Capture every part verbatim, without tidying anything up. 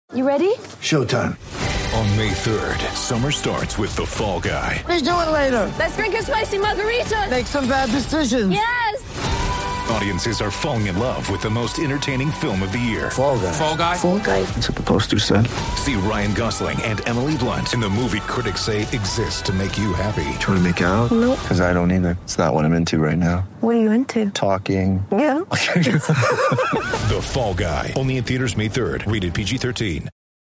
You ready? Showtime. On May third, summer starts with The Fall Guy. Let's do it later. Let's drink a spicy margarita. Make some bad decisions. Yes! Audiences are falling in love with the most entertaining film of the year. Fall Guy. Fall Guy? Fall Guy. That's what the poster said. See Ryan Gosling and Emily Blunt in the movie critics say exists to make you happy. Trying to make it out? Nope. Because I don't either. It's not what I'm into right now. What are you into? Talking. Yeah. The Fall Guy. Only in theaters May third. Rated P G thirteen.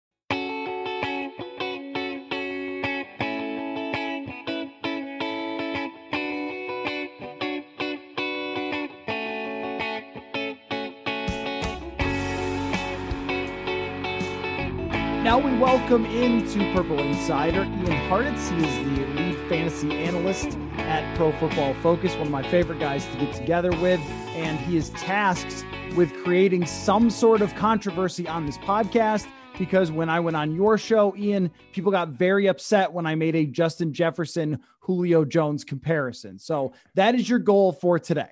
Now we welcome into Purple Insider Ian Hartitz. He is the lead fantasy analyst at Pro Football Focus, one of my favorite guys to get together with, and he is tasked with creating some sort of controversy on this podcast because when I went on your show, Ian, people got very upset when I made a Justin Jefferson, Julio Jones comparison. So that is your goal for today.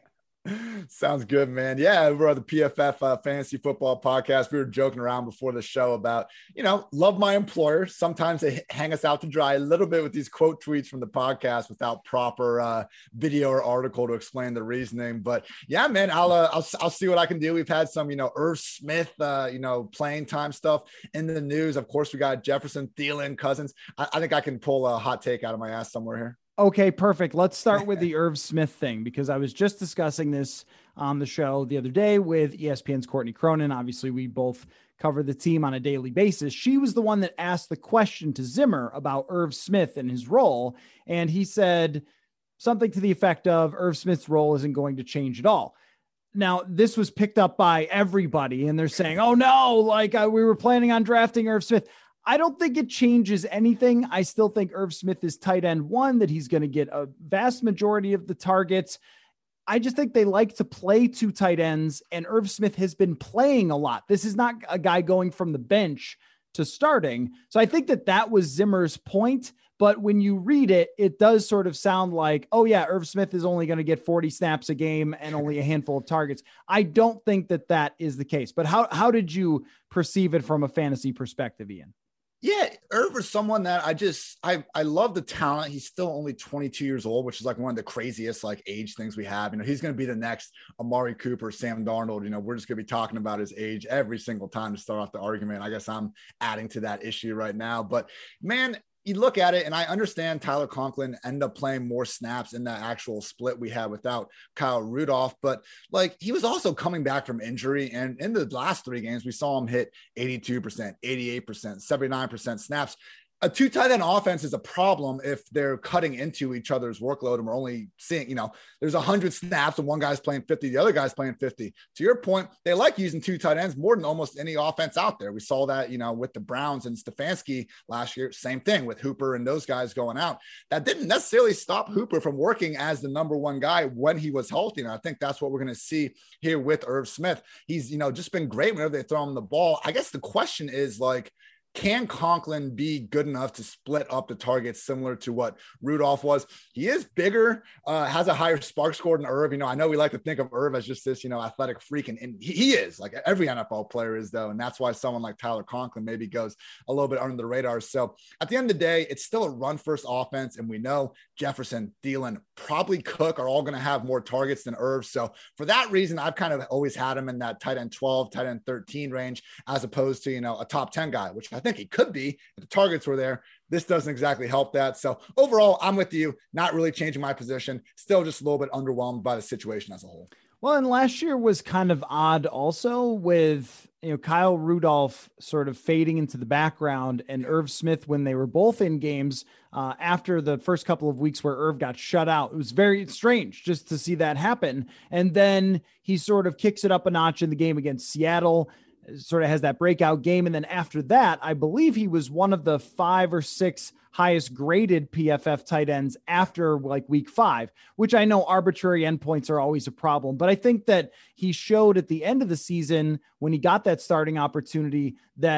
Sounds good, man. Yeah, we're on the P F F uh, Fantasy Football Podcast. We were joking around before the show about, you know, love my employer. Sometimes they hang us out to dry a little bit with these quote tweets from the podcast without proper uh, video or article to explain the reasoning. But yeah, man, I'll, uh, I'll I'll see what I can do. We've had some, you know, Irv Smith, uh, you know, playing time stuff in the news. Of course, we got Jefferson, Thielen, Cousins. I, I think I can pull a hot take out of my ass somewhere here. Okay, perfect. Let's start with the Irv Smith thing, because I was just discussing this on the show the other day with E S P N's Courtney Cronin. Obviously, we both cover the team on a daily basis. She was the one that asked the question to Zimmer about Irv Smith and his role. And he said something to the effect of Irv Smith's role isn't going to change at all. Now, this was picked up by everybody, and they're saying, oh, no, like uh, we were planning on drafting Irv Smith. I don't think it changes anything. I still think Irv Smith is tight end one, that he's going to get a vast majority of the targets. I just think they like to play two tight ends, and Irv Smith has been playing a lot. This is not a guy going from the bench to starting. So I think that that was Zimmer's point. But when you read it, it does sort of sound like, oh yeah, Irv Smith is only going to get forty snaps a game and only a handful of targets. I don't think that that is the case. But how, how did you perceive it from a fantasy perspective, Ian? Yeah, Irv is someone that I just, I, I love the talent. He's still only twenty-two years old, which is like one of the craziest like age things we have. You know, he's going to be the next Amari Cooper, Sam Darnold. You know, we're just going to be talking about his age every single time to start off the argument. I guess I'm adding to that issue right now. But man, you look at it, and I understand Tyler Conklin ended up playing more snaps in that actual split we had without Kyle Rudolph, but like he was also coming back from injury. And in the last three games, we saw him hit eighty-two percent, eighty-eight percent, seventy-nine percent snaps. A two tight end offense is a problem if they're cutting into each other's workload and we're only seeing, you know, there's a hundred snaps and one guy's playing fifty, the other guy's playing fifty. To your point, they like using two tight ends more than almost any offense out there. We saw that, you know, with the Browns and Stefanski last year, same thing with Hooper and those guys going out. That didn't necessarily stop Hooper from working as the number one guy when he was healthy. And I think that's what we're going to see here with Irv Smith. He's, you know, just been great whenever they throw him the ball. I guess the question is like, can Conklin be good enough to split up the targets similar to what Rudolph was? He is bigger, uh, has a higher spark score than Irv. You know, I know we like to think of Irv as just this, you know, athletic freak, and, and he, he is, like every N F L player is, though. And that's why someone like Tyler Conklin maybe goes a little bit under the radar. So at the end of the day, it's still a run-first offense, and we know Jefferson, Thielen, probably Cook are all going to have more targets than Irv. So for that reason, I've kind of always had him in that tight end twelve, tight end thirteen range, as opposed to, you know, a top ten guy, which I think he could be if the targets were there. This doesn't exactly help that. So overall, I'm with you, not really changing my position, still just a little bit underwhelmed by the situation as a whole. Well, and last year was kind of odd also with, you know, Kyle Rudolph sort of fading into the background and Irv Smith when they were both in games uh, after the first couple of weeks where Irv got shut out. It was very strange just to see that happen. And then he sort of kicks it up a notch in the game against Seattle, sort of has that breakout game. And then after that, I believe he was one of the five or six highest graded P F F tight ends after like week five, which I know arbitrary endpoints are always a problem, but I think that he showed at the end of the season when he got that starting opportunity that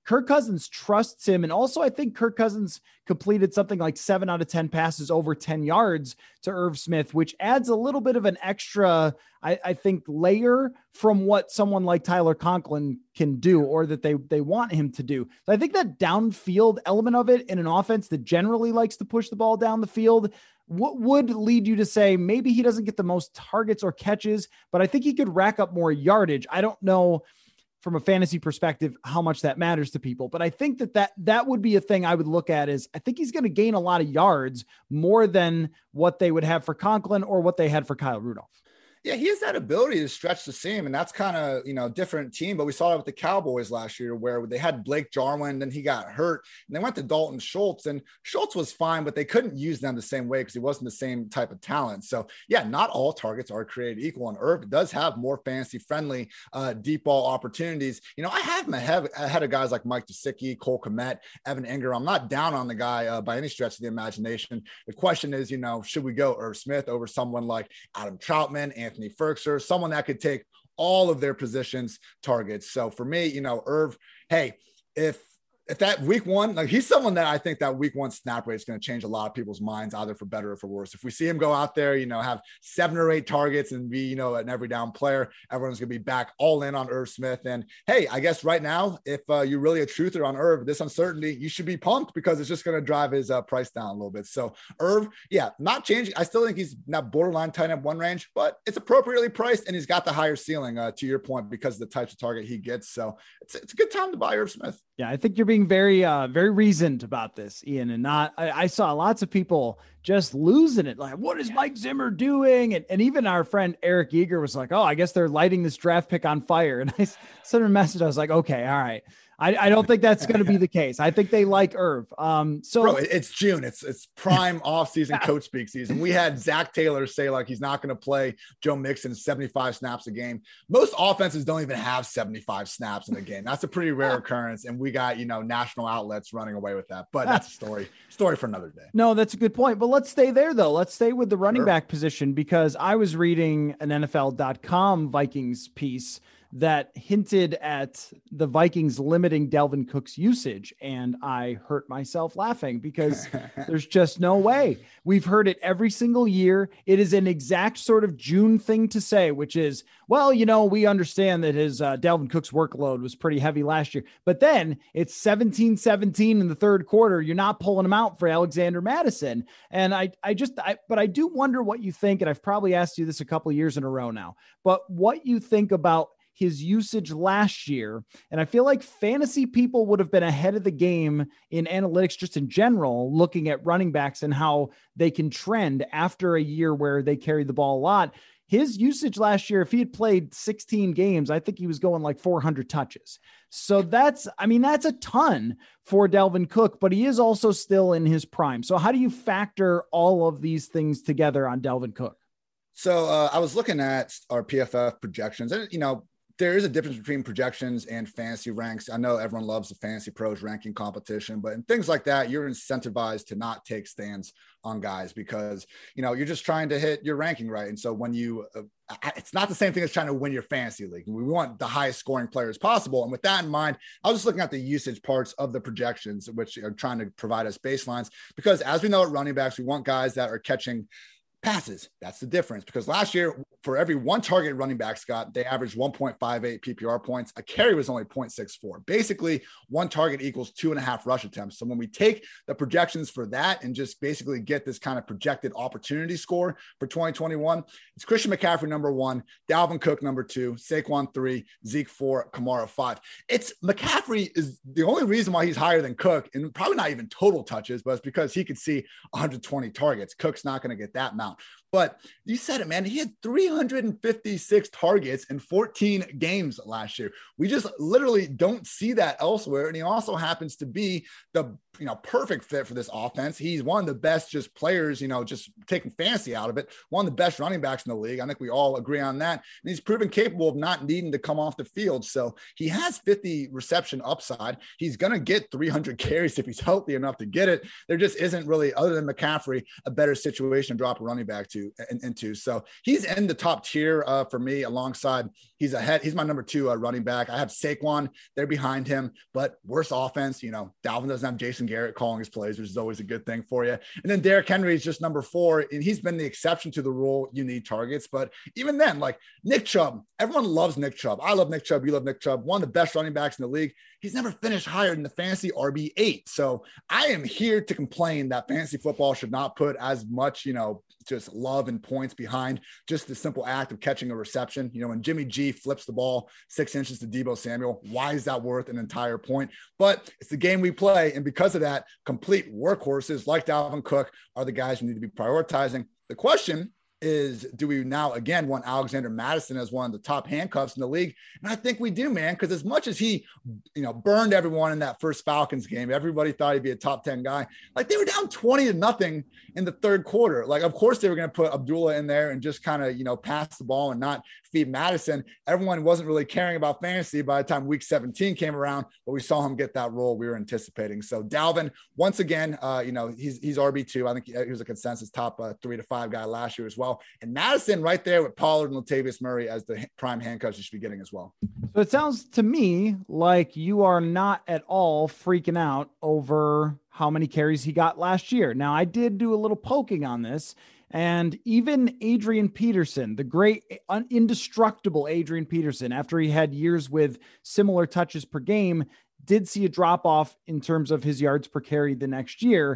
Kirk Cousins trusts him. And also I think Kirk Cousins completed something like seven out of ten passes over ten yards to Irv Smith, which adds a little bit of an extra, I, I think, layer from what someone like Tyler Conklin can do, or that they, they want him to do. So I think that downfield element of it in an offense that generally likes to push the ball down the field, what would lead you to say maybe he doesn't get the most targets or catches, but I think he could rack up more yardage. I don't know from a fantasy perspective how much that matters to people, but I think that that, that would be a thing I would look at. Is I think he's going to gain a lot of yards more than what they would have for Conklin or what they had for Kyle Rudolph. Yeah, he has that ability to stretch the seam, and that's kind of, you know, different team. But we saw it with the Cowboys last year where they had Blake Jarwin, then he got hurt, and they went to Dalton Schultz, and Schultz was fine, but they couldn't use them the same way because he wasn't the same type of talent. So, yeah, not all targets are created equal, and Irv does have more fantasy-friendly uh, deep ball opportunities. You know, I have him ahead, ahead of guys like Mike Gesicki, Cole Kmet, Evan Ingram. I'm not down on the guy uh, by any stretch of the imagination. The question is, you know, should we go Irv Smith over someone like Adam Troutman, Anthony Anthony Ferkser, someone that could take all of their positions targets. So for me, you know, Irv, hey, if if that week one, like he's someone that I think that week one snap rate is going to change a lot of people's minds, either for better or for worse. If we see him go out there, you know, have seven or eight targets and be, you know, an every down player, everyone's going to be back all in on Irv Smith. And hey, I guess right now, if uh, you're really a truther on Irv, this uncertainty, you should be pumped because it's just going to drive his uh, price down a little bit. So Irv, yeah, not changing. I still think he's not borderline tight end one range, but it's appropriately priced and he's got the higher ceiling uh, to your point because of the types of target he gets. So it's, it's a good time to buy Irv Smith. Yeah, I think you're being very, uh, very reasoned about this, Ian, and not, I, I saw lots of people just losing it. Like, what is Mike Zimmer doing? And, and even our friend Eric Eager was like, oh, I guess they're lighting this draft pick on fire. And I sent him a message. I was like, okay, all right. I, I don't think that's going to be the case. I think they like Irv. Um, so Bro, it's June. It's it's prime off-season coach speak season. We had Zach Taylor say like he's not going to play Joe Mixon seventy-five snaps a game. Most offenses don't even have seventy-five snaps in a game. That's a pretty rare occurrence, and we got, you know, national outlets running away with that. But that's a story story for another day. No, that's a good point. But let's stay there though. Let's stay with the running Sure. back position, because I was reading an N F L dot com Vikings piece that hinted at the Vikings limiting Dalvin Cook's usage. And I hurt myself laughing because there's just no way. We've heard it every single year. It is an exact sort of June thing to say, which is, well, you know, we understand that his uh, Dalvin Cook's workload was pretty heavy last year, but then it's seventeen seventeen in the third quarter. You're not pulling him out for Alexander Madison. And I, I just, I, but I do wonder what you think. And I've probably asked you this a couple of years in a row now, but what you think about his usage last year. And I feel like fantasy people would have been ahead of the game in analytics, just in general, looking at running backs and how they can trend after a year where they carry the ball a lot. His usage last year, if he had played sixteen games, I think he was going like four hundred touches. So that's, I mean, that's a ton for Dalvin Cook, but he is also still in his prime. So how do you factor all of these things together on Dalvin Cook? So uh, I was looking at our P F F projections, and, you know, there is a difference between projections and fantasy ranks. I know everyone loves the Fantasy Pros ranking competition, but in things like that, you're incentivized to not take stands on guys because, you know, you're just trying to hit your ranking right. And so when you, uh, it's not the same thing as trying to win your fantasy league. We want the highest scoring players possible. And with that in mind, I was just looking at the usage parts of the projections, which are trying to provide us baselines, because as we know at running backs, we want guys that are catching passes. That's the difference, because last year, for every one target running backs got, they averaged one point five eight P P R points. A carry was only zero point six four. Basically, one target equals two and a half rush attempts. So when we take the projections for that and just basically get this kind of projected opportunity score for twenty twenty-one, it's Christian McCaffrey number one, Dalvin Cook number two, Saquon three, Zeke four, Kamara five. It's McCaffrey is the only reason why he's higher than Cook, and probably not even total touches, but it's because he could see one hundred twenty targets. Cook's not going to get that amount. But you said it, man. He had three hundred fifty-six targets in fourteen games last year. We just literally don't see that elsewhere. And he also happens to be the, you know, perfect fit for this offense. He's one of the best just players, you know, just taking fantasy out of it. One of the best running backs in the league. I think we all agree on that. And he's proven capable of not needing to come off the field. So he has fifty reception upside. He's going to get three hundred carries if he's healthy enough to get it. There just isn't really, other than McCaffrey, a better situation to drop a running back to into, in, into. So he's in the top tier uh, for me alongside, he's ahead. He's my number two uh, running back. I have Saquon there behind him, but worse offense. You know, Dalvin doesn't have Jason Garrett calling his plays, which is always a good thing for you. And then Derrick Henry is just number four, and he's been the exception to the rule. You need targets. But even then, like Nick Chubb, everyone loves Nick Chubb. I love Nick Chubb. You love Nick Chubb. One of the best running backs in the league. He's never finished higher than the fantasy R B eight. So I am here to complain that fantasy football should not put as much, you know, just love and points behind just the simple act of catching a reception. You know, when Jimmy G flips the ball six inches to Deebo Samuel, why is that worth an entire point? But it's the game we play. And because of that, complete workhorses like Dalvin Cook are the guys we need to be prioritizing. The question is, do we now again want Alexander Mattison as one of the top handcuffs in the league? And I think we do, man, because as much as he, you know, burned everyone in that first Falcons game, everybody thought he'd be a top ten guy. Like they were down twenty to nothing in the third quarter. Like, of course they were going to put Abdullah in there and just kind of, you know, pass the ball and not feed Madison. Everyone wasn't really caring about fantasy by the time week seventeen came around, but we saw him get that role we were anticipating. So Dalvin, once again, uh, you know, he's, he's R B two. I think he was a consensus top uh, three to five guy last year as well. And Madison right there with Pollard and Latavius Murray as the prime handcuffs you should be getting as well. So it sounds to me like you are not at all freaking out over how many carries he got last year. Now, I did do a little poking on this, and even Adrian Peterson, the great, indestructible Adrian Peterson, after he had years with similar touches per game, did see a drop off in terms of his yards per carry the next year.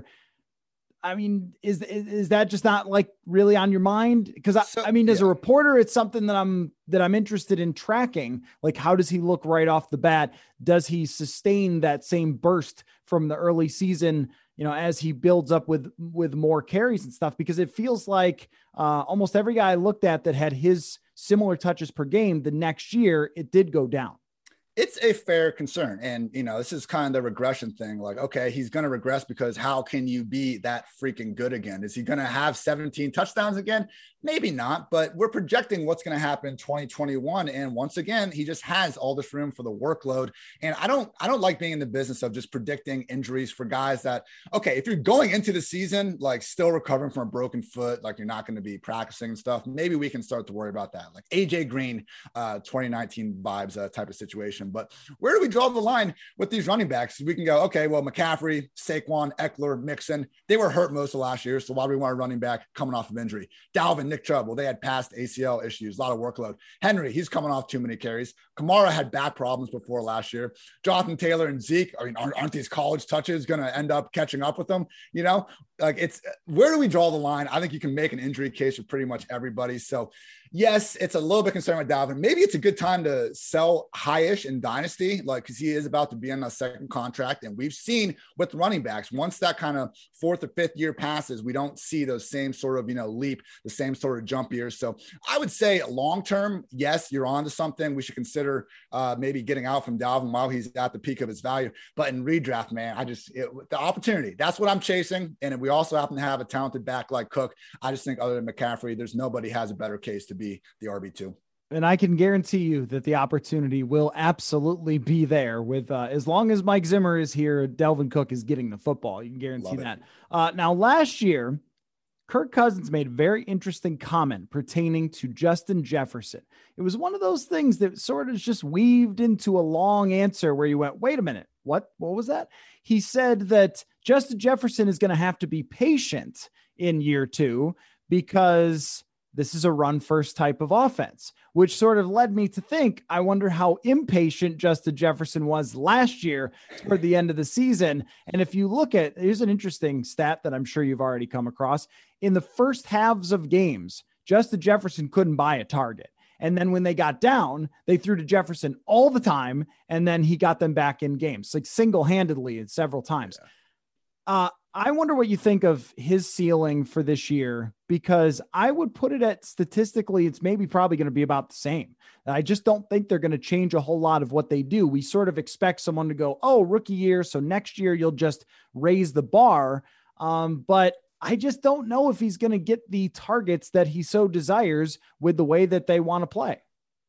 I mean, is, is, is that just not like really on your mind? Because I, so, I mean, as yeah. a reporter, it's something that I'm, that I'm interested in tracking. Like, how does he look right off the bat? Does he sustain that same burst from the early season, you know, as he builds up with, with more carries and stuff? Because it feels like uh, almost every guy I looked at that had his similar touches per game, the next year, it did go down. It's a fair concern. And, you know, this is kind of the regression thing. Like, okay, he's going to regress because how can you be that freaking good again? Is he going to have seventeen touchdowns again? Maybe not, but we're projecting what's going to happen in twenty twenty-one. And once again, he just has all this room for the workload. And I don't, I don't like being in the business of just predicting injuries for guys that, okay, if you're going into the season, like still recovering from a broken foot, like you're not going to be practicing and stuff, maybe we can start to worry about that. Like A J Green, uh, twenty nineteen vibes, uh, type of situation. But where do we draw the line with these running backs? We can go, okay, well, McCaffrey, Saquon, Eckler, Mixon, they were hurt most of last year. So why do we want a running back coming off of injury? Dalvin, Nick Chubb, well, they had past A C L issues, a lot of workload. Henry, he's coming off too many carries. Kamara had back problems before last year. Jonathan Taylor and Zeke, I mean, aren't, aren't these college touches going to end up catching up with them? You know, like it's, where do we draw the line? I think you can make an injury case for pretty much everybody. So yes, it's a little bit concerned with Dalvin. Maybe it's a good time to sell high-ish in Dynasty, like, because he is about to be on a second contract. And we've seen with running backs, once that kind of fourth or fifth year passes, we don't see those same sort of, you know, leap, the same sort of jump years. So I would say long-term, yes, you're on to something. We should consider uh, maybe getting out from Dalvin while he's at the peak of his value. But in redraft, man, I just, it, the opportunity, that's what I'm chasing. And we also happen to have a talented back like Cook. I just think other than McCaffrey, there's nobody has a better case to be the R B two. And I can guarantee you that the opportunity will absolutely be there with, uh, as long as Mike Zimmer is here, Dalvin Cook is getting the football. You can guarantee that. Uh, now, last year, Kirk Cousins made a very interesting comment pertaining to Justin Jefferson. It was one of those things that sort of just weaved into a long answer where you went, wait a minute, what, what was that? He said that Justin Jefferson is going to have to be patient in year two because this is a run first type of offense, which sort of led me to think, I wonder how impatient Justin Jefferson was last year toward the end of the season. And if you look at, here's an interesting stat that I'm sure you've already come across. In the first halves of games, Justin Jefferson couldn't buy a target. And then when they got down, they threw to Jefferson all the time. And then he got them back in games, like single-handedly and several times. Yeah. Uh, I wonder what you think of his ceiling for this year, because I would put it at statistically, it's maybe probably going to be about the same. I just don't think they're going to change a whole lot of what they do. We sort of expect someone to go, oh, rookie year, so next year you'll just raise the bar. Um, but I just don't know if he's going to get the targets that he so desires with the way that they want to play.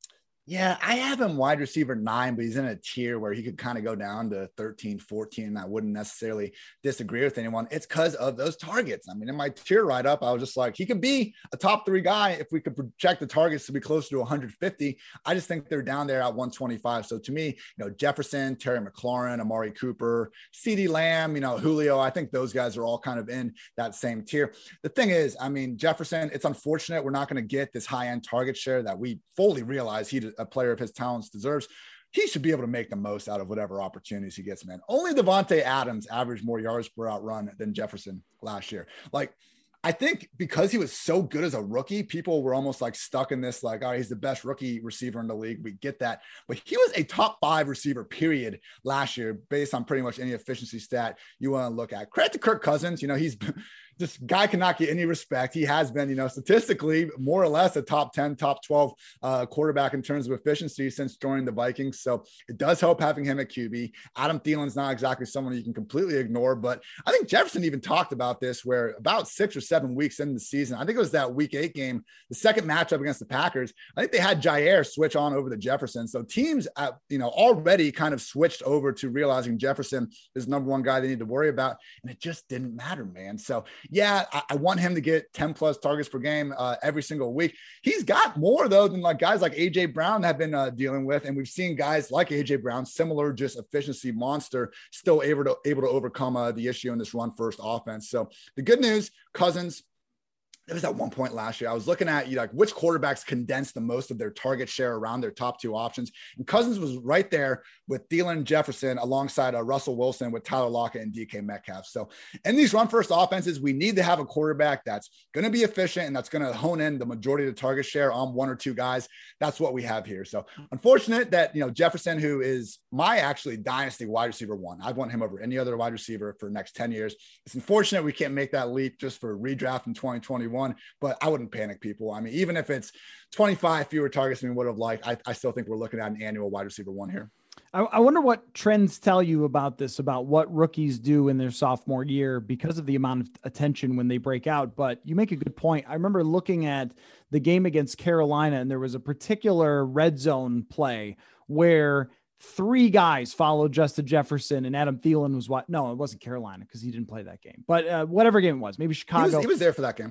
Yeah, I have him wide receiver nine, but he's in a tier where he could kind of go down to thirteen, fourteen. And I wouldn't necessarily disagree with anyone. It's because of those targets. I mean, in my tier write up, I was just like, he could be a top three guy if we could project the targets to be closer to one hundred fifty. I just think they're down there at one twenty-five. So to me, you know, Jefferson, Terry McLaurin, Amari Cooper, CeeDee Lamb, you know, Julio, I think those guys are all kind of in that same tier. The thing is, I mean, Jefferson, it's unfortunate we're not going to get this high-end target share that we fully realize he a player of his talents deserves. He should be able to make the most out of whatever opportunities he gets, man. Only Devontae Adams averaged more yards per out run than Jefferson last year. Like, I think because he was so good as a rookie, people were almost like stuck in this, like, all right, he's the best rookie receiver in the league. We get that. But he was a top five receiver, period, last year, based on pretty much any efficiency stat you want to look at. Credit to Kirk Cousins. You know, he's this guy cannot get any respect. He has been, you know, statistically more or less a top ten, top twelve uh, quarterback in terms of efficiency since joining the Vikings. So it does help having him at Q B. Adam Thielen's not exactly someone you can completely ignore, but I think Jefferson even talked about this where about six or seven weeks into the season, I think it was that week eight game, the second matchup against the Packers. I think they had Jair switch on over to Jefferson. So teams, at, you know, already kind of switched over to realizing Jefferson is number one guy they need to worry about. And it just didn't matter, man. So yeah, I, I want him to get ten plus targets per game uh, every single week. He's got more though than like guys like A J Brown have been uh, dealing with. And we've seen guys like A J Brown, similar just efficiency monster, still able to, able to overcome uh, the issue in this run first offense. So the good news, Cousins, it was at one point last year, I was looking at you like which quarterbacks condensed the most of their target share around their top two options. And Cousins was right there with Thielen, Jefferson, alongside uh, Russell Wilson with Tyler Lockett and D K Metcalf. So in these run first offenses, we need to have a quarterback that's going to be efficient and that's going to hone in the majority of the target share on one or two guys. That's what we have here. So unfortunate that, you know, Jefferson, who is my actually dynasty wide receiver one, I want him over any other wide receiver for the next ten years. It's unfortunate we can't make that leap just for redraft in twenty twenty-one. But I wouldn't panic, people. I mean, even if it's twenty-five fewer targets than we would have liked, I, I still think we're looking at an annual wide receiver one here. I, I wonder what trends tell you about this, about what rookies do in their sophomore year because of the amount of attention when they break out. But you make a good point. I remember looking at the game against Carolina, and there was a particular red zone play where three guys followed Justin Jefferson, and Adam Thielen was what? No, it wasn't Carolina because he didn't play that game. But uh, whatever game it was, maybe Chicago. He was, he was there for that game.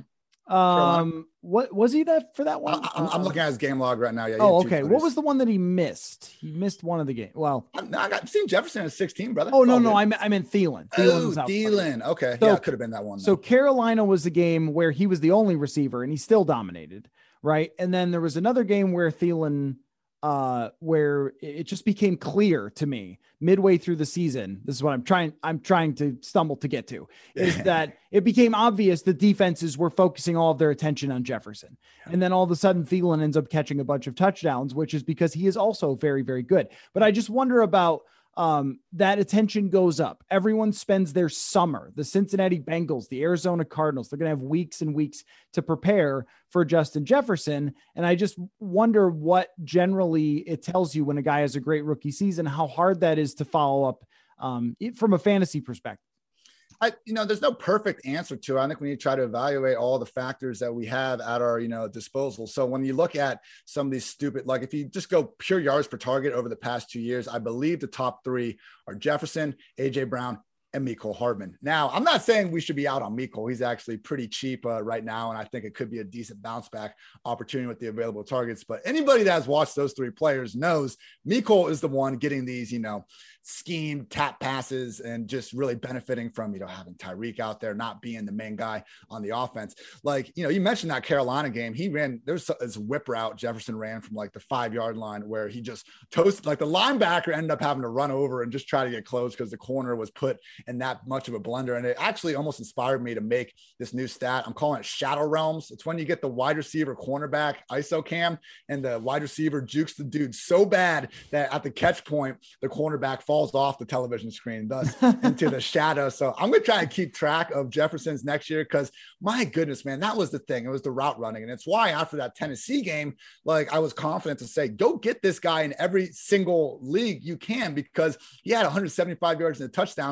Um, what was he that for that one? I, I'm, I'm looking at his game log right now. Yeah. Oh, okay. What was the one that he missed? He missed one of the game. Well, I, I got seen Jefferson at sixteen, brother. Oh, it's no, no. I meant, I meant Thielen. Thielen oh, Thielen. Okay. So, yeah, it could have been that one. Though. So Carolina was the game where he was the only receiver and he still dominated. Right. And then there was another game where Thielen, uh, where it just became clear to me midway through the season. This is what I'm trying, I'm trying to stumble to get to is that it became obvious that defenses were focusing all of their attention on Jefferson. And then all of a sudden Thielen ends up catching a bunch of touchdowns, which is because he is also very, very good. But I just wonder about, Um, that attention goes up. Everyone spends their summer, the Cincinnati Bengals, the Arizona Cardinals, they're going to have weeks and weeks to prepare for Justin Jefferson. And I just wonder what generally it tells you when a guy has a great rookie season, how hard that is to follow up um, from a fantasy perspective. I, you know, there's no perfect answer to it. I think we need to try to evaluate all the factors that we have at our, you know, disposal. So when you look at some of these stupid, like if you just go pure yards per target over the past two years, I believe the top three are Jefferson, A J Brown, and Mecole Hardman. Now, I'm not saying we should be out on Mecole. He's actually pretty cheap uh, right now, and I think it could be a decent bounce back opportunity with the available targets. But anybody that has watched those three players knows Mecole is the one getting these, you know, scheme tap passes and just really benefiting from, you know, having Tyreek out there, not being the main guy on the offense. Like, you know, you mentioned that Carolina game. He ran, there's this whip route Jefferson ran from like the five yard line where he just toasted, like the linebacker ended up having to run over and just try to get close because the corner was put in that much of a blender. And it actually almost inspired me to make this new stat. I'm calling it Shadow Realms. It's when you get the wide receiver cornerback I S O cam and the wide receiver jukes the dude so bad that at the catch point, the cornerback falls off the television screen, thus into the shadow. So I'm going to try and keep track of Jefferson's next year because my goodness, man, that was the thing. It was the route running. And it's why after that Tennessee game, like I was confident to say, go get this guy in every single league you can because he had one hundred seventy-five yards and a touchdown. And it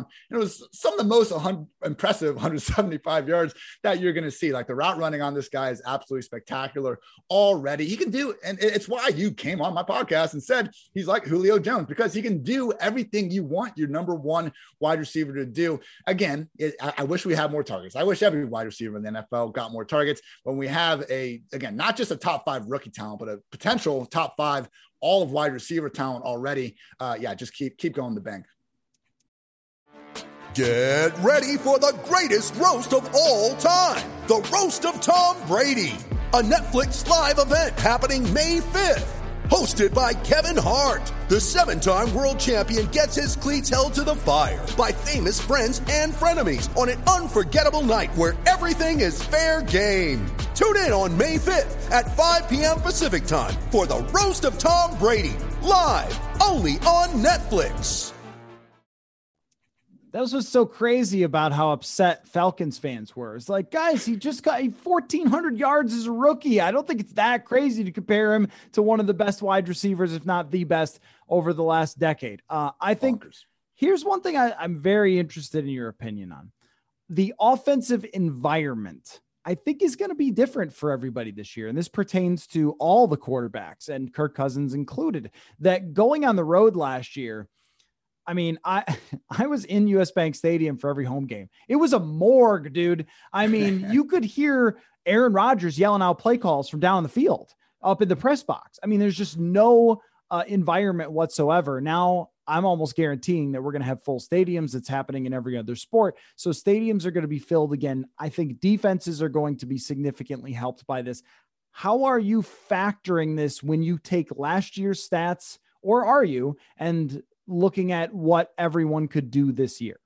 was some of the most impressive one hundred seventy-five yards that you're going to see. Like the route running on this guy is absolutely spectacular already. He can do, and it's why you came on my podcast and said he's like Julio Jones, because he can do everything you want your number one wide receiver to do. Again, it, I, I wish we had more targets. I wish every wide receiver in the N F L got more targets. When we have a, again, not just a top five rookie talent, but a potential top five all of wide receiver talent already. Uh, yeah, just keep keep going to the bank. Get ready for the greatest roast of all time, the Roast of Tom Brady, a Netflix live event happening May fifth. Hosted by Kevin Hart, the seven-time world champion gets his cleats held to the fire by famous friends and frenemies on an unforgettable night where everything is fair game. Tune in on May fifth at five p.m. Pacific time for the Roast of Tom Brady, live only on Netflix. That was what's so crazy about how upset Falcons fans were. It's like, guys, he just got fourteen hundred yards as a rookie. I don't think it's that crazy to compare him to one of the best wide receivers, if not the best, over the last decade. Uh, I think Bonkers. Here's one thing I, I'm very interested in your opinion on. The offensive environment, I think, is going to be different for everybody this year. And this pertains to all the quarterbacks, and Kirk Cousins included, that going on the road last year, I mean, I I was in U S Bank Stadium for every home game. It was a morgue, dude. I mean, you could hear Aaron Rodgers yelling out play calls from down the field up in the press box. I mean, there's just no uh, environment whatsoever. Now, I'm almost guaranteeing that we're going to have full stadiums. It's happening in every other sport. So stadiums are going to be filled again. I think defenses are going to be significantly helped by this. How are you factoring this when you take last year's stats, or are you, and looking at what everyone could do this year?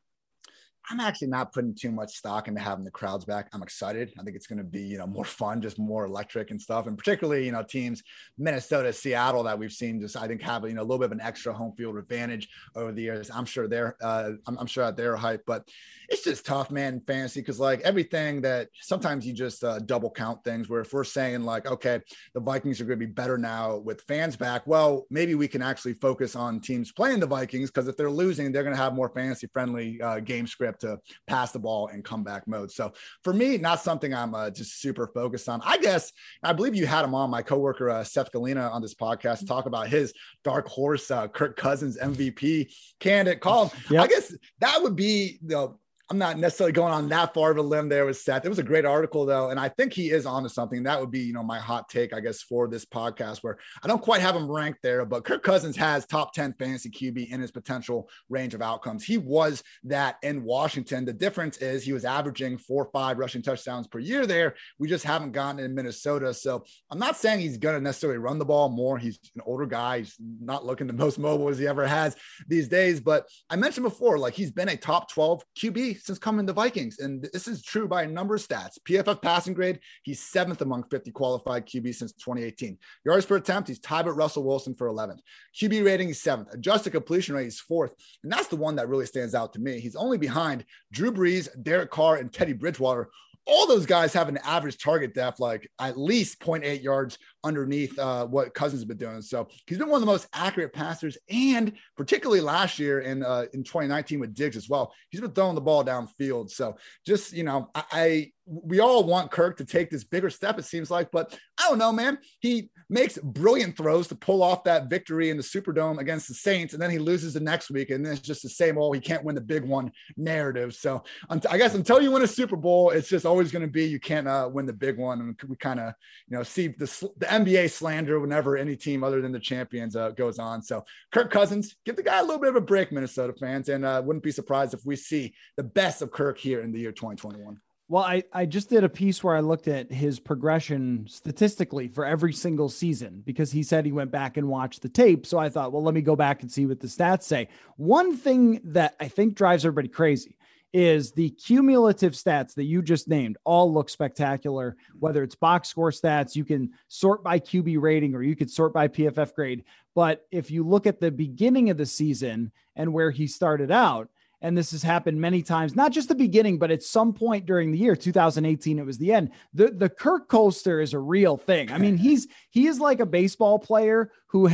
I'm actually not putting too much stock into having the crowds back. I'm excited. I think it's going to be, you know, more fun, just more electric and stuff. And particularly, you know, teams, Minnesota, Seattle, that we've seen just, I think, have, you know, a little bit of an extra home field advantage over the years. I'm sure they're, uh, I'm, I'm sure they're hyped, but it's just tough, man, in fantasy. Cause like everything that sometimes you just uh, double count things, where if we're saying like, okay, the Vikings are going to be better now with fans back, well, maybe we can actually focus on teams playing the Vikings. Cause if they're losing, they're going to have more fantasy friendly uh, game script to pass the ball in comeback mode. So for me, not something I'm uh, just super focused on. I guess, I believe you had him on, my coworker, uh, Seth Galina, on this podcast to talk about his dark horse, uh, Kirk Cousins M V P candidate call. Yep. I guess that would be the, you know, I'm not necessarily going on that far of a limb there with Seth. It was a great article though. And I think he is onto something. That would be, you know, my hot take, I guess, for this podcast, where I don't quite have him ranked there, but Kirk Cousins has top ten fantasy Q B in his potential range of outcomes. He was that in Washington. The difference is he was averaging four or five rushing touchdowns per year there. We just haven't gotten it in Minnesota. So I'm not saying he's going to necessarily run the ball more. He's an older guy. He's not looking the most mobile as he ever has these days. But I mentioned before, like, he's been a top twelve Q B since coming to Vikings. And this is true by a number of stats. P F F passing grade, he's seventh among fifty qualified Q Bs since twenty eighteen. Yards per attempt, he's tied with Russell Wilson for eleventh. Q B rating, he's seventh. Adjusted completion rate, he's fourth. And that's the one that really stands out to me. He's only behind Drew Brees, Derek Carr, and Teddy Bridgewater. All those guys have an average target depth, like at least zero point eight yards underneath uh, what Cousins has been doing. So he's been one of the most accurate passers, and particularly last year in uh, in twenty nineteen with Diggs as well, he's been throwing the ball downfield. So just, you know, I, I we all want Kirk to take this bigger step, it seems like, but I don't know, man. He makes brilliant throws to pull off that victory in the Superdome against the Saints, and then he loses the next week, and then it's just the same old, he can't win the big one narrative. So I guess until you win a Super Bowl, it's just always going to be you can't uh, win the big one. And we kind of, you know, see the, the N B A slander whenever any team other than the champions uh, goes on. So Kirk Cousins, give the guy a little bit of a break, Minnesota fans, and uh, wouldn't be surprised if we see the best of Kirk here in the year twenty twenty-one. Well, I, I just did a piece where I looked at his progression statistically for every single season, because he said he went back and watched the tape. So I thought, well, let me go back and see what the stats say. One thing that I think drives everybody crazy is the cumulative stats that you just named all look spectacular, whether it's box score stats, you can sort by Q B rating, or you could sort by P F F grade. But if you look at the beginning of the season and where he started out, and this has happened many times, not just the beginning, but at some point during the year, two thousand eighteen, it was the end. The, the Kirk coaster is a real thing. I mean, he's, he is like a baseball player who has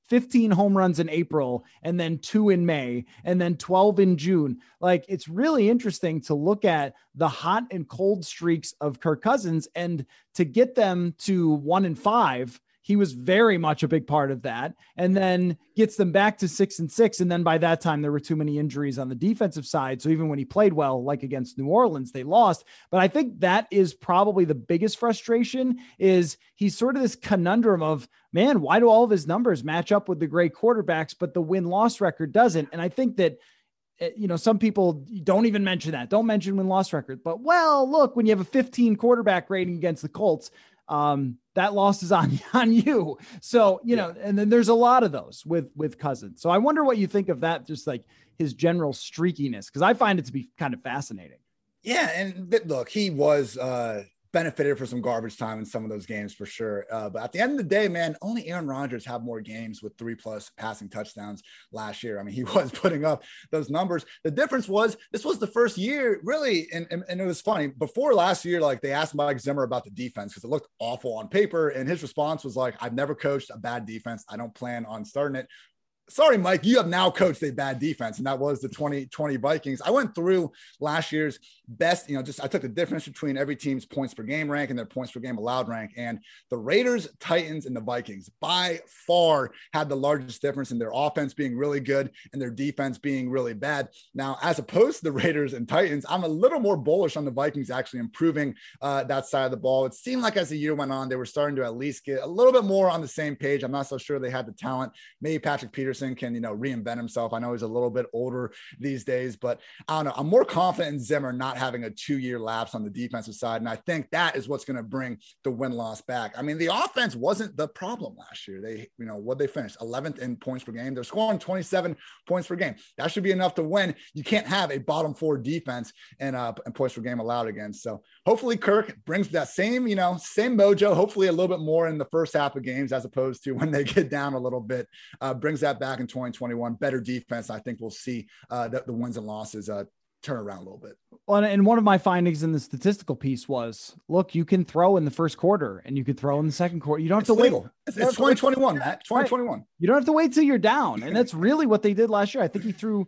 fifteen home runs in April and then two in May and then twelve in June. Like, it's really interesting to look at the hot and cold streaks of Kirk Cousins, and to get them to one and five. He was very much a big part of that, and then gets them back to six and six. And then by that time, there were too many injuries on the defensive side. So even when he played well, like against New Orleans, they lost. But I think that is probably the biggest frustration, is he's sort of this conundrum of, man, why do all of his numbers match up with the great quarterbacks, but the win-loss record doesn't? And I think that, you know, some people don't even mention that. Don't mention win-loss record. But, well, look, when you have a fifteen quarterback rating against the Colts, um, that loss is on, on you. So, you know, and then there's a lot of those with, with Cousins. So I wonder what you think of that, just like his general streakiness, because I find it to be kind of fascinating. Yeah. And look, he was, uh, benefited for some garbage time in some of those games for sure. Uh, but at the end of the day, man, only Aaron Rodgers had more games with three plus passing touchdowns last year. I mean, he was putting up those numbers. The difference was this was the first year really. And, and, and it was funny before last year, like they asked Mike Zimmer about the defense because it looked awful on paper. And his response was like, I've never coached a bad defense. I don't plan on starting it. Sorry, Mike, you have now coached a bad defense, and that was the twenty twenty Vikings. I went through last year's best, you know, just I took the difference between every team's points per game rank and their points per game allowed rank. And the Raiders, Titans, and the Vikings by far had the largest difference in their offense being really good and their defense being really bad. Now, as opposed to the Raiders and Titans, I'm a little more bullish on the Vikings actually improving uh, that side of the ball. It seemed like as the year went on, they were starting to at least get a little bit more on the same page. I'm not so sure they had the talent. Maybe Patrick Peterson can, you know, reinvent himself. I know he's a little bit older these days, but I don't know. I'm more confident in Zimmer not having a two-year lapse on the defensive side. And I think that is what's going to bring the win-loss back. I mean, the offense wasn't the problem last year. They, you know, what they finished eleventh in points per game. They're scoring twenty-seven points per game. That should be enough to win. You can't have a bottom four defense and, uh, and points per game allowed against. So hopefully Kirk brings that same, you know, same mojo, hopefully a little bit more in the first half of games, as opposed to when they get down a little bit, uh, brings that back in twenty twenty-one. Better defense. I think we'll see uh, the, the wins and losses uh, turn around a little bit. Well, and one of my findings in the statistical piece was, look, you can throw in the first quarter and you could throw in the second quarter. You don't have it's to legal. wait. It's, it's twenty twenty-one, Matt. twenty twenty-one. Right. You don't have to wait till you're down. And that's really what they did last year. I think he threw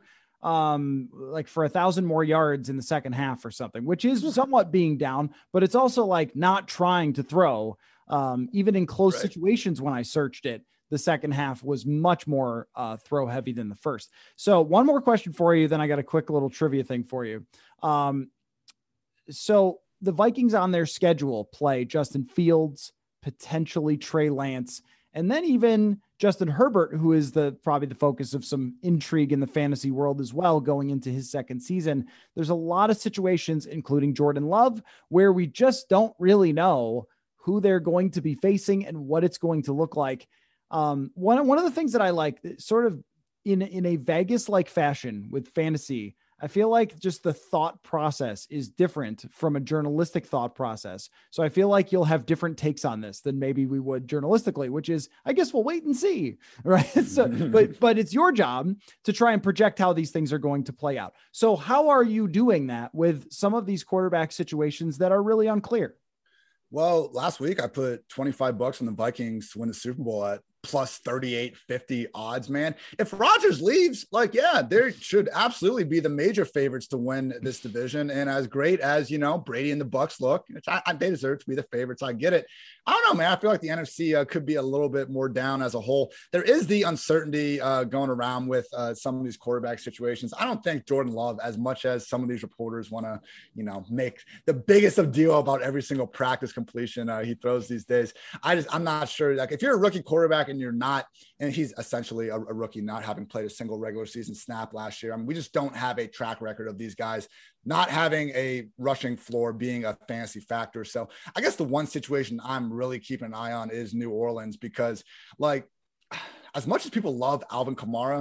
um, like for a thousand more yards in the second half or something, which is somewhat being down, but it's also like not trying to throw. Um, even in close right. situations, when I searched it, the second half was much more uh, throw heavy than the first. So one more question for you. Then I got a quick little trivia thing for you. Um, so the Vikings on their schedule play Justin Fields, potentially Trey Lance, and then even Justin Herbert, who is the probably the focus of some intrigue in the fantasy world as well, going into his second season. There's a lot of situations, including Jordan Love, where we just don't really know who they're going to be facing and what it's going to look like. Um, one, one of the things that I like sort of in, in a Vegas-like fashion with fantasy, I feel like just the thought process is different from a journalistic thought process. So I feel like you'll have different takes on this than maybe we would journalistically, which is, I guess we'll wait and see. Right. So, but, but it's your job to try and project how these things are going to play out. So how are you doing that with some of these quarterback situations that are really unclear? Well, last week I put twenty-five bucks on the Vikings to win the Super Bowl at plus thirty-eight fifty odds, man. If Rodgers leaves, like, yeah, there should absolutely be the major favorites to win this division. And as great as, you know, Brady and the Bucks look, which I, I, they deserve to be the favorites. I get it. I don't know, man. I feel like the N F C uh, could be a little bit more down as a whole. There is the uncertainty uh, going around with uh, some of these quarterback situations. I don't think Jordan Love, as much as some of these reporters want to, you know, make the biggest of deal about every single practice completion uh, he throws these days. I just, I'm not sure. Like, if you're a rookie quarterback and you're not, and he's essentially a, a rookie, not having played a single regular season snap last year. I mean, we just don't have a track record of these guys not having a rushing floor being a fantasy factor. So I guess the one situation I'm really keeping an eye on is New Orleans, because, like, as much as people love Alvin Kamara,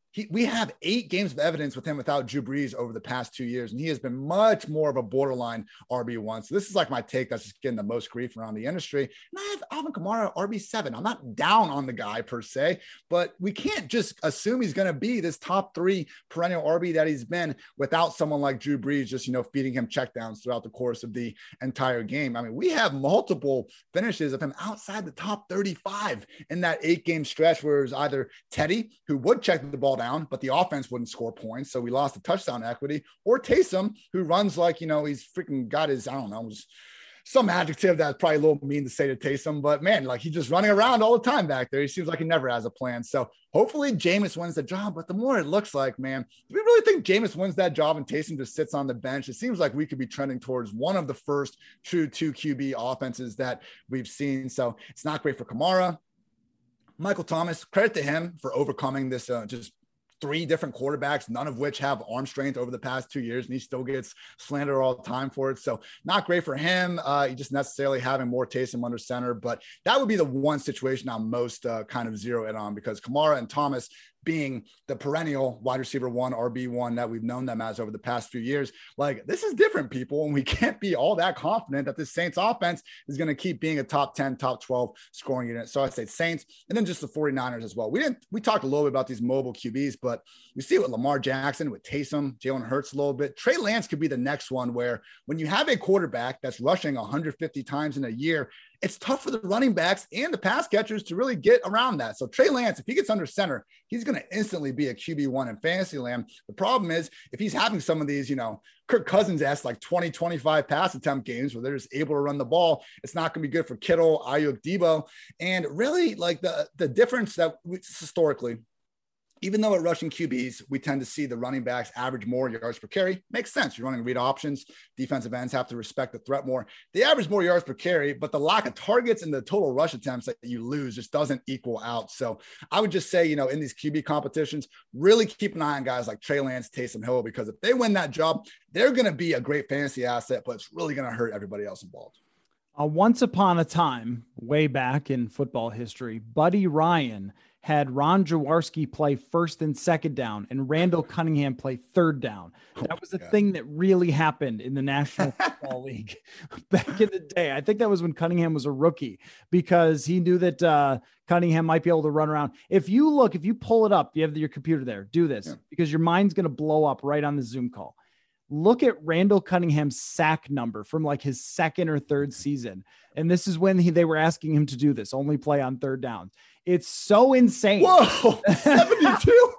He, we have eight games of evidence with him without Drew Brees over the past two years, and he has been much more of a borderline R B one. So this is like my take that's just getting the most grief around the industry. And I have Alvin Kamara R B seven. I'm not down on the guy per se, but we can't just assume he's going to be this top three perennial R B that he's been without someone like Drew Brees just, you know, feeding him checkdowns throughout the course of the entire game. I mean, we have multiple finishes of him outside the top thirty-five in that eight game stretch where it was either Teddy, who would check the ball down, but the offense wouldn't score points. So we lost the touchdown equity, or Taysom, who runs like, you know, he's freaking got his, I don't know, some adjective that's probably a little mean to say to Taysom, but man, like he's just running around all the time back there. He seems like he never has a plan. So hopefully Jameis wins the job, but the more it looks like, man, do we really think Jameis wins that job and Taysom just sits on the bench? It seems like we could be trending towards one of the first true two Q B offenses that we've seen. So it's not great for Kamara. Michael Thomas, credit to him for overcoming this uh, just three different quarterbacks, none of which have arm strength over the past two years, and he still gets slandered all the time for it. So not great for him. Uh, you just necessarily having more Taysom under center, but that would be the one situation I'm most uh, kind of zero in on, because Kamara and Thomas being the perennial wide receiver one, R B one that we've known them as over the past few years. Like, this is different, people, and we can't be all that confident that this Saints offense is going to keep being a top ten, top twelve scoring unit. So I'd say Saints, and then just the 49ers as well. We didn't, we talked a little bit about these mobile Q Bs, but we see it with Lamar Jackson, with Taysom, Jalen Hurts a little bit. Trey Lance could be the next one where when you have a quarterback that's rushing one hundred fifty times in a year, it's tough for the running backs and the pass catchers to really get around that. So Trey Lance, if he gets under center, he's going to instantly be a Q B one in fantasy land. The problem is if he's having some of these, you know, Kirk Cousins-esque like twenty, twenty-five pass attempt games where they're just able to run the ball, it's not going to be good for Kittle, Ayuk, Debo. And really, like the, the difference that we, historically, even though at rushing Q Bs, we tend to see the running backs average more yards per carry. Makes sense. You're running read options. Defensive ends have to respect the threat more. They average more yards per carry, but the lack of targets and the total rush attempts that you lose just doesn't equal out. So I would just say, you know, in these Q B competitions, really keep an eye on guys like Trey Lance, Taysom Hill, because if they win that job, they're going to be a great fantasy asset, but it's really going to hurt everybody else involved. Uh, once upon a time, way back in football history, Buddy Ryan had Ron Jaworski play first and second down and Randall Cunningham play third down. That was a God. thing that really happened in the National Football League back in the day. I think that was when Cunningham was a rookie, because he knew that uh, Cunningham might be able to run around. If you look, if you pull it up, you have your computer there, do this, yeah, because your mind's going to blow up right on the Zoom call. Look at Randall Cunningham's sack number from like his second or third season. And this is when he, they were asking him to do this, only play on third down. It's so insane. Whoa, seventy-two.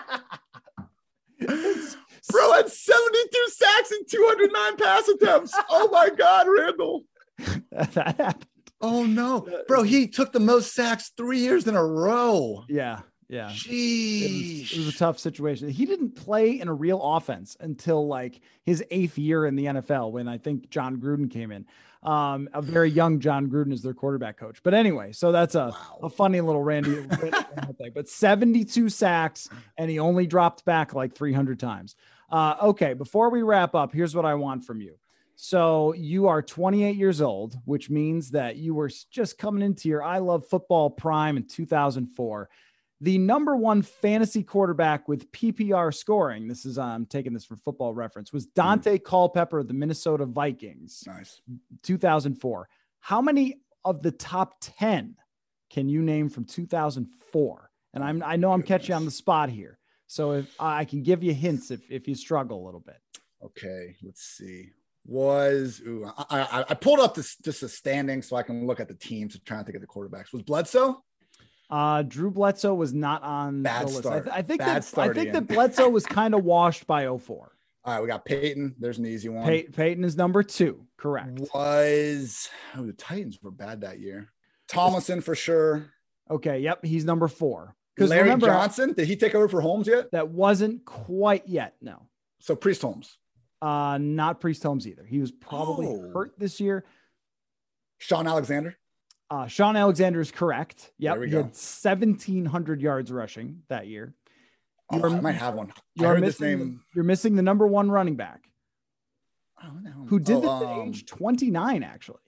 Bro had seventy-two sacks and two hundred nine pass attempts. Oh my God, Randall. That happened. Oh no, bro, he took the most sacks three years in a row. Yeah. Yeah. Jeez. It was, it was a tough situation. He didn't play in a real offense until like his eighth year in the N F L, when I think John Gruden came in. Um, a very young John Gruden is their quarterback coach. But anyway, so that's a, wow. a funny little Randy thing. But seventy-two sacks, and he only dropped back like three hundred times. Uh, okay, before we wrap up, here's what I want from you. So you are twenty-eight years old, which means that you were just coming into your I Love Football prime in two thousand four. The number one fantasy quarterback with P P R scoring, this is, I'm taking this from Football Reference, was Dante Culpepper of the Minnesota Vikings. Nice. two thousand four. How many of the top ten can you name from two thousand four? And I'm, I know I'm Goodness. catching you on the spot here, so if I can give you hints if, if you struggle a little bit. Okay, let's see. Was, ooh, I, I, I pulled up this, just the standing so I can look at the teams and try to think of the quarterbacks. Was Bledsoe? Uh, Drew Bledsoe was not on Bad the list. start. I, th- I think Bad that I think that Bledsoe was kind of washed by oh four. All right, we got Peyton. There's an easy one. Pey- Peyton is number two. Correct. Was oh, the Titans were bad that year. Tomlinson for sure. Okay. Yep. He's number four. Because Larry remember, Johnson, did he take over for Holmes yet? That wasn't quite yet. No. So Priest Holmes. Uh, not Priest Holmes either. He was probably oh. hurt this year. Sean Alexander. Uh, Sean Alexander is correct. Yep. He go. had seventeen hundred yards rushing that year. Oh, I might have one. You're I heard missing, this name. You're missing the number one running back. Oh, no. Who did oh, this um, at age twenty-nine, actually.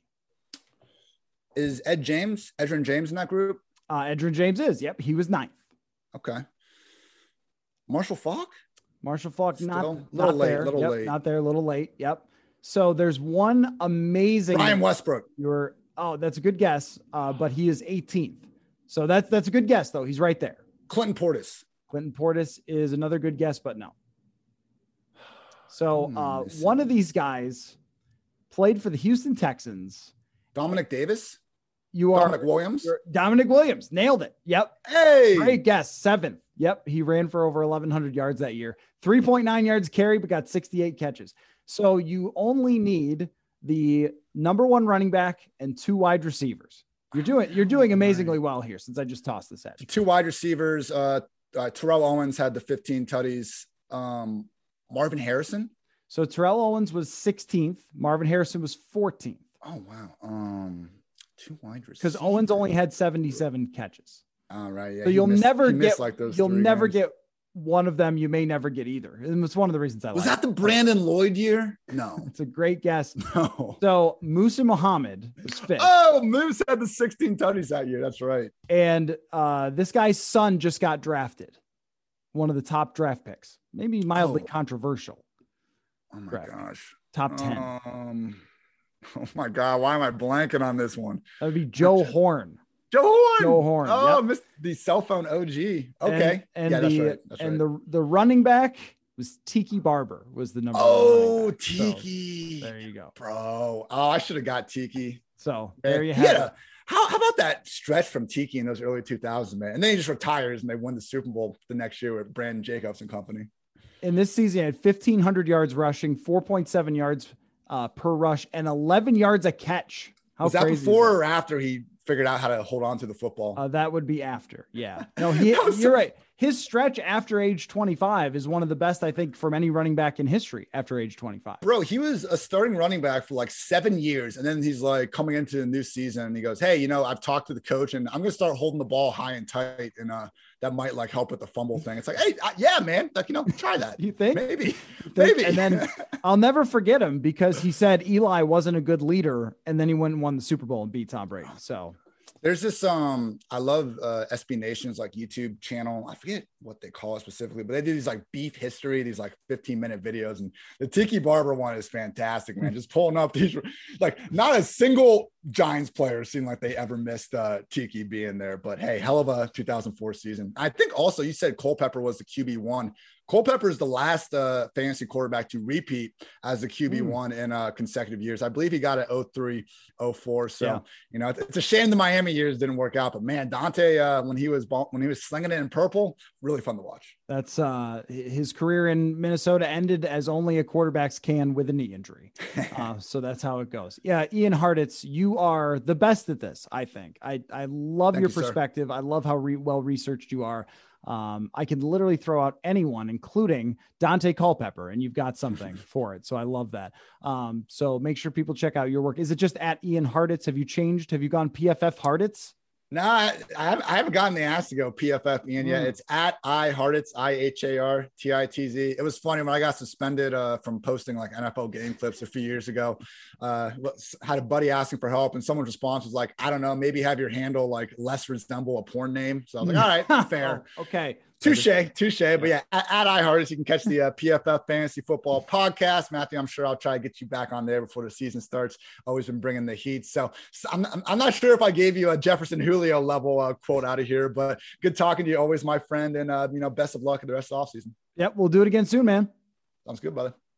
Is Ed James, Edgerrin James in that group? Uh, Edgerrin James is. Yep. He was ninth. Okay. Marshall Faulk? Marshall Faulk, not, Still, not little late, there. little Yep, late. Not there, a little late. Yep. So there's one amazing. Brian Westbrook. You're, oh, that's a good guess, uh, but he is eighteenth. So that's that's a good guess, though. He's right there. Clinton Portis. Clinton Portis is another good guess, but no. So Hmm, uh, let me see. one of these guys played for the Houston Texans. Dominic Davis. You are Dominic Williams. you're- Dominic Williams. Nailed it. Yep. Hey. Great guess. Seventh. Yep. He ran for over eleven hundred yards that year. three point nine yards carry, but got sixty-eight catches. So you only need the number one running back and two wide receivers. You're doing, you're doing amazingly well here since I just tossed this at you. Two wide receivers. Uh, uh, Terrell Owens had the fifteen tutties. Um, Marvin Harrison. So Terrell Owens was sixteenth. Marvin Harrison was fourteenth. Oh, wow. Um, two wide receivers. Because Owens only had seventy-seven catches. All right. Yeah. So he you'll missed- never he missed get, like those you'll three never games. get one of them. You may never get either. And it's one of the reasons I Was like that the it. Brandon Lloyd year? No. It's a great guess. No. So Musa Muhammad was fifth. Oh, Moose had the sixteen tutties that year. That's right. And uh, this guy's son just got drafted. One of the top draft picks, maybe mildly Oh. controversial. Oh my Correct. gosh. Top ten. Um, oh my God. Why am I blanking on this one? That would be Joe Horn. Joe Horn. Joe Horn, Oh, yep. missed the cell phone O G. Okay. And, and yeah, the that's right. That's and right. the the running back was Tiki Barber was the number. one oh, running back. So, Tiki. there you go. Bro. Oh, I should have got Tiki. So there you He have had it. a- how, how about that stretch from Tiki in those early two thousands, man? And then he just retires and they win the Super Bowl the next year with Brandon Jacobs and company. In this season, he had fifteen hundred yards rushing, four point seven yards uh, per rush, and eleven yards a catch. How Was that crazy is before that? or after he figured out how to hold on to the football? Uh, that would be after. Yeah. No, he, That was you're so- right. His stretch after age twenty-five is one of the best, I think, from any running back in history after age twenty-five. Bro, he was a starting running back for like seven years. And then he's like coming into the new season and he goes, hey, you know, I've talked to the coach and I'm going to start holding the ball high and tight. And uh, that might like help with the fumble thing. It's like, hey, uh, yeah, man, like, you know, try that. You think? Maybe, You think? maybe. And then I'll never forget him because he said Eli wasn't a good leader. And then he went and won the Super Bowl and beat Tom Brady. So There's this, um, I love uh, S B Nation's like YouTube channel. I forget what they call it specifically, but they do these like beef history, these like fifteen minute videos. And the Tiki Barber one is fantastic, man. Just pulling up these, like not a single Giants player seemed like they ever missed uh, Tiki being there. But hey, hell of a two thousand four season. I think also you said Culpepper was the Q B one. Culpepper is the last uh, fantasy quarterback to repeat as the Q B one mm. in uh, consecutive years. I believe he got it oh three, oh four. So, yeah. you know, it's, it's a shame the Miami years didn't work out, but man, Dante, uh, when he was, when he was slinging it in purple, really fun to watch. That's uh, his career in Minnesota ended as only a quarterbacks can with a knee injury. Uh, so that's how it goes. Yeah. Ian Hartitz, you are the best at this. I think I, I love Thank your you, perspective. Sir. I love how re- well researched you are. Um, I can literally throw out anyone, including Dante Culpepper, and you've got something for it. So I love that. Um, so make sure people check out your work. Is it just at Ian Hartitz? Have you changed? Have you gone P F F Hartitz? No, I, I haven't gotten the ass to go P F F Ian yet. Mm. It's at I Hartitz, I H A R T I T Z. It was funny when I got suspended uh, from posting like N F L game clips a few years ago. Uh, had a buddy asking for help, and someone's response was like, "I don't know, maybe have your handle like less resemble a porn name." So I was like, "All right, fair, oh, okay." Touche, touche. But yeah, at, at iHeartist, you can catch the uh, P F F Fantasy Football Podcast. Matthew, I'm sure I'll try to get you back on there before the season starts. Always been bringing the heat. So, so I'm, I'm not sure if I gave you a Jefferson Julio level uh, quote out of here, but good talking to you. Always my friend. And, uh, you know, best of luck in the rest of the offseason. Yep. We'll do it again soon, man. Sounds good, brother.